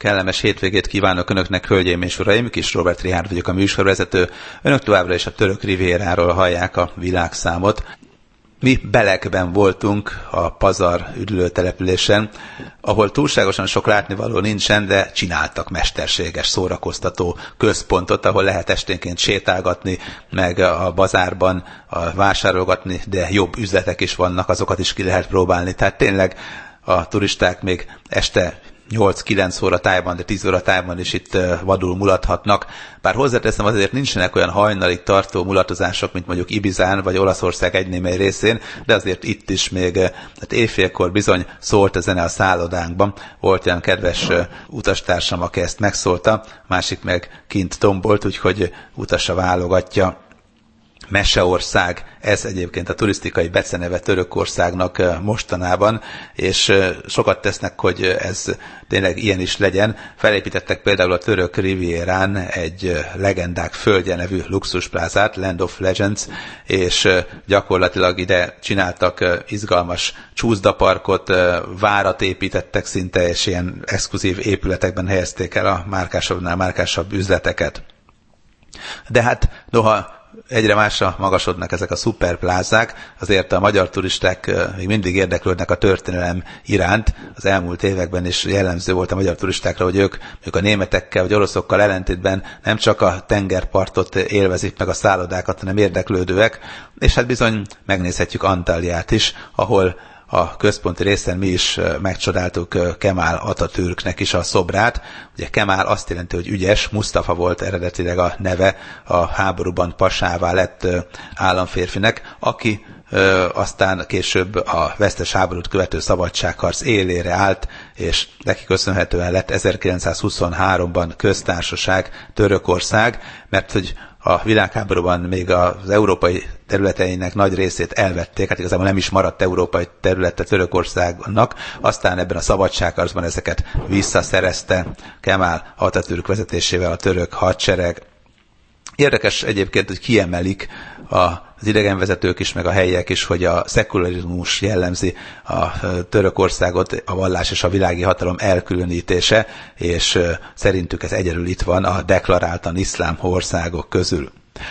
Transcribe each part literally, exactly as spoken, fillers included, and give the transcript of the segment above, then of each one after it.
Kellemes hétvégét kívánok Önöknek, hölgyeim és uraim, Kis Róbert Richárd vagyok, a műsorvezető. Önök továbbra is a török rivéráról hallják a világszámot. Mi Belekben voltunk, a Pazar üdülőtelepülésen, ahol túlságosan sok látnivaló nincsen, de csináltak mesterséges szórakoztató központot, ahol lehet esténként sétálgatni, meg a bazárban a vásárolgatni, de jobb üzletek is vannak, azokat is ki lehet próbálni. Tehát tényleg a turisták még este nyolc-kilenc óra tájban, de tíz óra tájban is itt vadul mulathatnak. Bár hozzáteszem, azért nincsenek olyan hajnalig tartó mulatozások, mint mondjuk Ibizán vagy Olaszország egy némely részén, de azért itt is még hát éjfélkor bizony szólt a zene a szállodánkban. Volt olyan kedves utastársam, aki ezt megszólta, másik meg kint tombolt, úgyhogy utasa válogatja. Meseország, ez egyébként a turisztikai beceneve Törökországnak mostanában, és sokat tesznek, hogy ez tényleg ilyen is legyen. Felépítettek például a török rivierán egy legendák földje nevű luxusplázát, Land of Legends, és gyakorlatilag ide csináltak izgalmas csúszdaparkot, várat építettek szinte, és ilyen exkluzív épületekben helyezték el a márkásabbnál márkásabb üzleteket. De hát noha egyre másra magasodnak ezek a szuperplázák, azért a magyar turisták még mindig érdeklődnek a történelem iránt. Az elmúlt években is jellemző volt a magyar turistákra, hogy ők, ők a németekkel vagy oroszokkal ellentétben nem csak a tengerpartot élvezik meg a szállodákat, hanem érdeklődőek, és hát bizony megnézhetjük Antalyát is, ahol a központi részen mi is megcsodáltuk Kemal Atatürknek is a szobrát. Ugye Kemal azt jelenti, hogy ügyes, Mustafa volt eredetileg a neve, a háborúban pasává lett államférfinek, aki ö, aztán később a vesztes háborút követő szabadságharc élére állt, és neki köszönhetően lett ezerkilencszázhuszonháromban köztársaság Törökország, mert hogy a világháborúban még az európai területeinek nagy részét elvették, hát igazából nem is maradt európai területe Törökországnak, aztán ebben a szabadságharcban ezeket visszaszerezte Kemal Atatürk vezetésével a török hadsereg. Érdekes egyébként, hogy kiemelik az idegenvezetők is, meg a helyiek is, hogy a szekularizmus jellemzi a Törökországot, a vallás és a világi hatalom elkülönítése, és szerintük ez egyedül itt van a deklaráltan iszlám országok közül.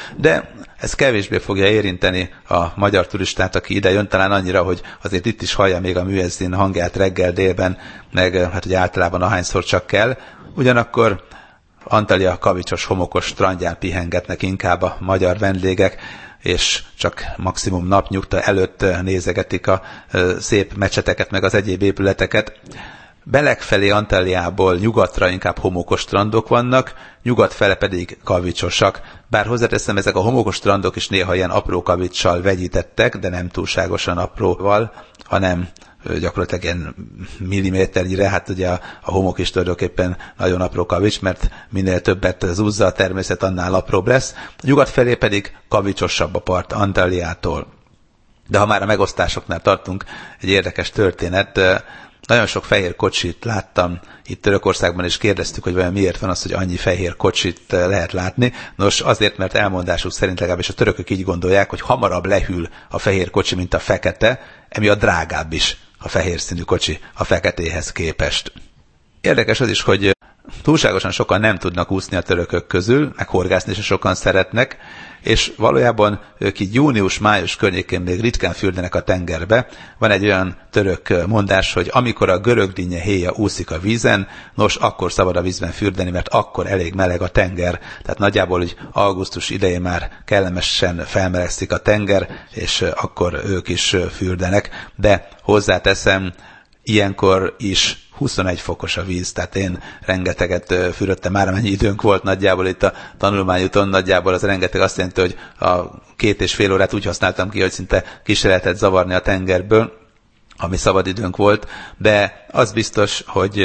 De ez kevésbé fogja érinteni a magyar turistát, aki ide jön, talán annyira, hogy azért itt is hallja még a műezzin hangját reggel délben, meg hát ugye általában ahányszor csak kell. Ugyanakkor Antalya kavicsos, homokos strandján pihengetnek inkább a magyar vendégek, és csak maximum napnyugta előtt nézegetik a szép mecseteket, meg az egyéb épületeket. Belek felé Antalyából nyugatra inkább homokos strandok vannak, nyugat fele pedig kavicsosak. Bár hozzáteszem, ezek a homokos strandok is néha ilyen apró kavicsal vegyítettek, de nem túlságosan apróval, hanem gyakorlatilag ilyen milliméternyire, hát ugye a, a homok is tulajdonképpen nagyon apró kavics, mert minél többet zúzza a természet, annál apróbb lesz. A nyugat felé pedig kavicsosabb a part Antalyától. De ha már a megosztásoknál tartunk, egy érdekes történet. Nagyon sok fehér kocsit láttam itt Törökországban, és kérdeztük, hogy vajon miért van az, hogy annyi fehér kocsit lehet látni. Nos, azért, mert elmondásuk szerint legalábbis a törökök így gondolják, hogy hamarabb lehűl a fehér kocsi, mint a fekete, emiatt drágább is a fehér színű kocsi a feketéhez képest. Érdekes az is, hogy túlságosan sokan nem tudnak úszni a törökök közül, meg horgászni is sokan szeretnek, és valójában ők így június-május környékén még ritkán fürdenek a tengerbe. Van egy olyan török mondás, hogy amikor a görögdinnye héja úszik a vízen, nos, akkor szabad a vízben fürdeni, mert akkor elég meleg a tenger. Tehát nagyjából, hogy augusztus idején már kellemesen felmelegszik a tenger, és akkor ők is fürdenek. De hozzáteszem, ilyenkor is huszonegy fokos a víz, tehát én rengeteget fürödtem, már amennyi időnk volt nagyjából itt a tanulmányúton, nagyjából az rengeteg azt jelenti, hogy a két és fél órát úgy használtam ki, hogy szinte ki se lehetett zavarni a tengerből, ami szabadidőnk volt, de az biztos, hogy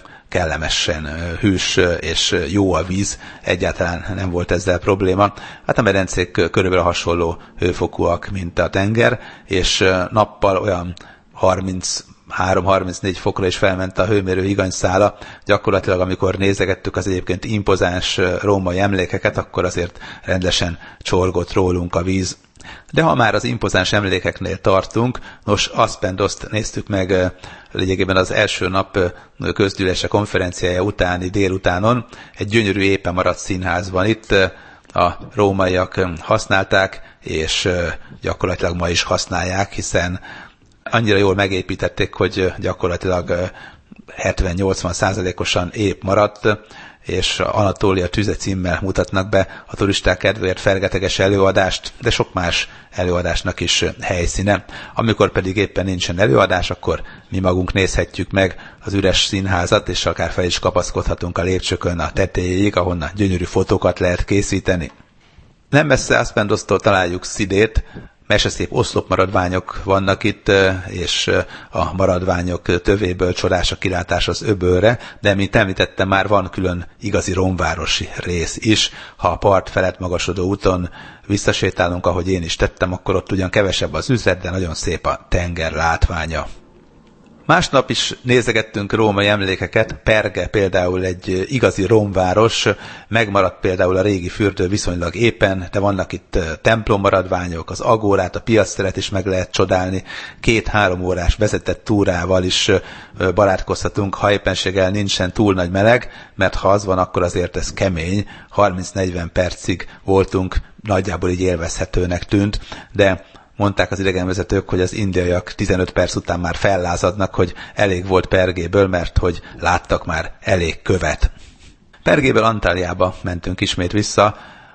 kellemesen hűs és jó a víz, egyáltalán nem volt ezzel probléma. Hát a medencék körülbelül hasonló hőfokúak, mint a tenger, és nappal olyan harminc három harmincnégy fokra is felment a hőmérő higanyszála. Gyakorlatilag amikor nézegettük az egyébként impozáns római emlékeket, akkor azért rendesen csorgott rólunk a víz. De ha már az impozáns emlékeknél tartunk, nos, Aspendoszt néztük meg lényegében az első nap közgyűlése konferenciája utáni délutánon, egy gyönyörű éppen maradt színházban. Itt a rómaiak használták, és gyakorlatilag ma is használják, hiszen annyira jól megépítették, hogy gyakorlatilag hetven-nyolcvan százalékosan épp maradt, és Anatólia tüze címmel mutatnak be a turisták kedvéért fergeteges előadást, de sok más előadásnak is helyszíne. Amikor pedig éppen nincsen előadás, akkor mi magunk nézhetjük meg az üres színházat, és akár fel is kapaszkodhatunk a lépcsőkön a tetejéig, ahonnan gyönyörű fotókat lehet készíteni. Nem messze Aspendostól találjuk Szidét, meseszép oszlopmaradványok vannak itt, és a maradványok tövéből csodás a kilátás az öbölre, de mint említettem, már van külön igazi romvárosi rész is. Ha a part felett magasodó úton visszasétálunk, ahogy én is tettem, akkor ott ugyan kevesebb az üzlet, de nagyon szép a tenger látványa. Másnap is nézegettünk római emlékeket, Perge például egy igazi romváros, megmaradt például a régi fürdő viszonylag éppen, de vannak itt templommaradványok, az agórát, a piacteret is meg lehet csodálni, két-három órás vezetett túrával is barátkozhatunk, ha éppenséggel nincsen túl nagy meleg, mert ha az van, akkor azért ez kemény, harminc-negyven percig voltunk, nagyjából így élvezhetőnek tűnt, de mondták az idegenvezetők, hogy az indiaiak tizenöt perc után már fellázadnak, hogy elég volt Pergéből, mert hogy láttak már elég követ. Pergéből Antáliába mentünk ismét vissza,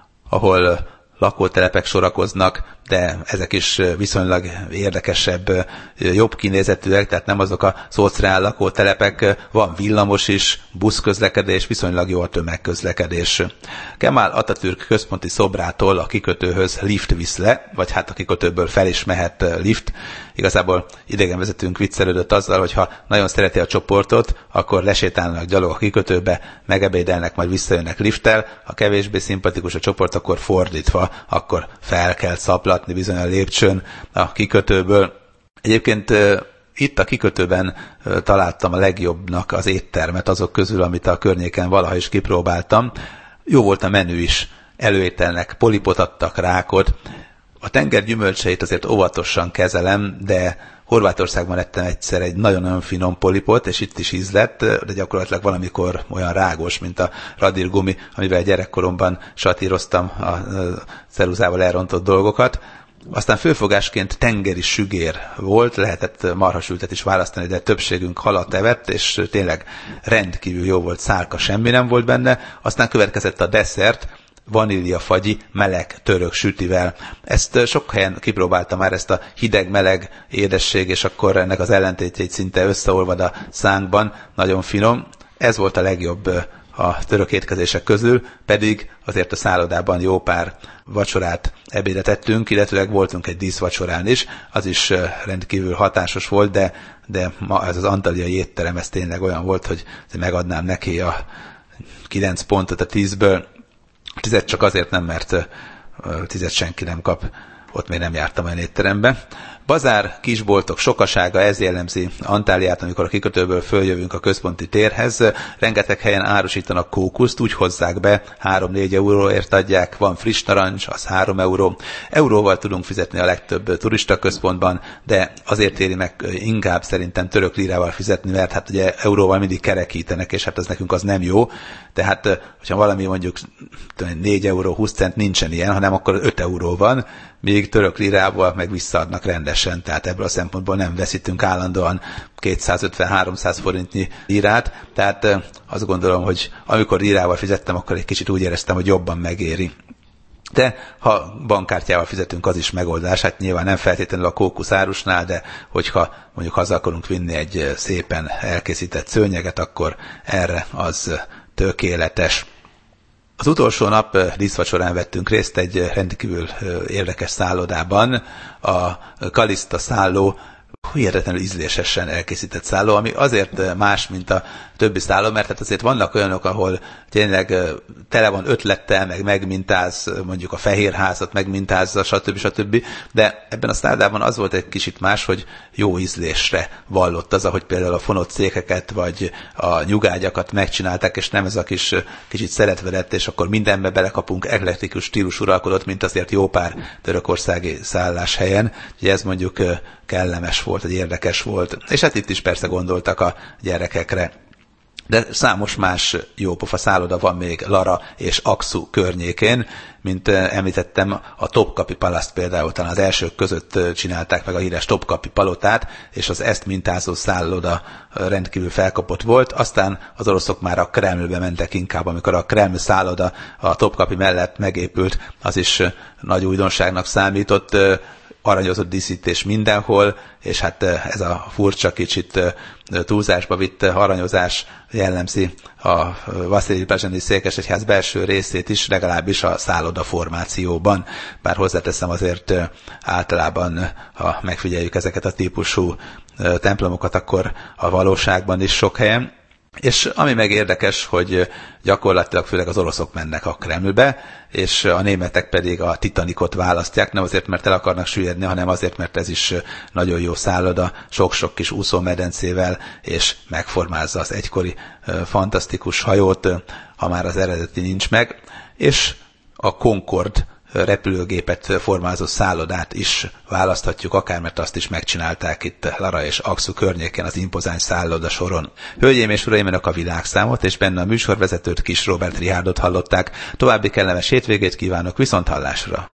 ahol lakótelepek sorakoznak, de ezek is viszonylag érdekesebb, jobb kinézetűek, tehát nem azok a szociál lakótelepek, van villamos is, buszközlekedés, viszonylag jó a tömegközlekedés. Kemal Atatürk központi szobrától a kikötőhöz lift visz le, vagy hát a kikötőből fel is mehet lift. Igazából idegenvezetőnk viccelődött azzal, hogy ha nagyon szereti a csoportot, akkor lesétálnak gyalog a kikötőbe, megebédelnek, majd visszajönnek lifttel, ha kevésbé szimpatikus a csoport, akkor fordítva, akkor fel kell szaplatni bizony a lépcsőn a kikötőből. Egyébként itt a kikötőben találtam a legjobbnak az éttermet azok közül, amit a környéken valaha is kipróbáltam. Jó volt a menü is, előételnek polipot adtak, rákot. A tenger gyümölcseit azért óvatosan kezelem, de Horvátországban ettem egyszer egy nagyon-nagyon finom polipot, és itt is ízlett, de gyakorlatilag valamikor olyan rágos, mint a radírgumi, amivel gyerekkoromban satíroztam a ceruzával elrontott dolgokat. Aztán főfogásként tengeri sügér volt, lehetett marhasültet is választani, de többségünk halat evett, és tényleg rendkívül jó volt, szálka semmi nem volt benne. Aztán következett a desszert, vaníliafagyi meleg török sütivel. Ezt sok helyen kipróbáltam már, ezt a hideg-meleg édesség, és akkor ennek az ellentétjeit szinte összeolvad a szánkban, nagyon finom. Ez volt a legjobb a török étkezések közül, pedig azért a szállodában jó pár vacsorát, ebédet ettünk, illetőleg voltunk egy díszvacsorán is, az is rendkívül hatásos volt, de, de ma ez az antáliai étterem, ez tényleg olyan volt, hogy megadnám neki a kilenc pontot a tízből. Tizet csak azért nem, mert tizet senki nem kap, ott még nem jártam olyan étterembe. Bazár, kisboltok sokasága, ez jellemzi Antáliát, amikor a kikötőből följövünk a központi térhez. Rengeteg helyen árusítanak kókuszt, úgy hozzák be, három-négy euróért adják, van friss narancs, az három euró. Euróval tudunk fizetni a legtöbb turistaközpontban, de azért éri meg inkább szerintem török lírával fizetni, mert hát ugye euróval mindig kerekítenek, és hát ez nekünk az nem jó. Tehát, hogyha valami mondjuk négy euró húsz cent nincsen ilyen, hanem akkor öt euró van, míg török lirával meg visszaadnak rendesen, tehát ebből a szempontból nem veszítünk állandóan kétszázötven-háromszáz forintnyi lirát, tehát azt gondolom, hogy amikor lirával fizettem, akkor egy kicsit úgy éreztem, hogy jobban megéri. De ha bankkártyával fizetünk, az is megoldás, hát nyilván nem feltétlenül a kókuszárusnál, de hogyha mondjuk haza akarunk vinni egy szépen elkészített szőnyeget, akkor erre az tökéletes. Az utolsó nap díszvacsorán vettünk részt egy rendkívül érdekes szállodában, a Kaliszta szálló, hihetetlenül ízlésesen elkészített szálló, ami azért más, mint a többi szálló, mert hát azért vannak olyanok, ahol tényleg tele van ötlettel, meg megmintáz, mondjuk a Fehérházat megmintázza, stb. stb. De ebben a szállodában az volt egy kicsit más, hogy jó ízlésre vallott az, ahogy például a fonott székeket, vagy a nyugágyakat megcsinálták, és nem ez a kis kicsit szeretvedett, és akkor mindenbe belekapunk eklektikus stílus uralkodott, mint azért jó pár törökországi szálláshelyen. Ugye ez mondjuk kellemes volt, vagy érdekes volt. És hát itt is persze gondoltak a gyerekekre. De számos más jópofa szálloda van még Lara és Aksu környékén, mint említettem, a Topkapi Palaszt például talán az elsők között csinálták meg a híres Topkapi Palotát, és az ezt mintázó szálloda rendkívül felkapott volt. Aztán az oroszok már a Kremlbe mentek inkább, amikor a Kreml szálloda a Topkapi mellett megépült, az is nagy újdonságnak számított, aranyozott díszítés mindenhol, és hát ez a furcsa, kicsit túlzásba vitt aranyozás jellemzi a Vaszilij Brezsnyev székesegyház belső részét is, legalábbis a szálloda formációban. Bár hozzáteszem, azért általában, ha megfigyeljük ezeket a típusú templomokat, akkor a valóságban is sok helyen. És ami meg érdekes, hogy gyakorlatilag főleg az oroszok mennek a Kremlbe, és a németek pedig a Titanicot választják, nem azért, mert el akarnak süllyedni, hanem azért, mert ez is nagyon jó szálloda, sok-sok kis úszómedencével, és megformázza az egykori fantasztikus hajót, ha már az eredeti nincs meg, és a Concorde repülőgépet formázó szállodát is választhatjuk, akár mert azt is megcsinálták itt Lara és Aksu környéken az impozáns szálloda soron. Hölgyeim és uraim, önök a világszámot, és benne a műsorvezetőt, Kis Róbert Richárdot hallották. További kellemes hétvégét kívánok, viszont hallásra!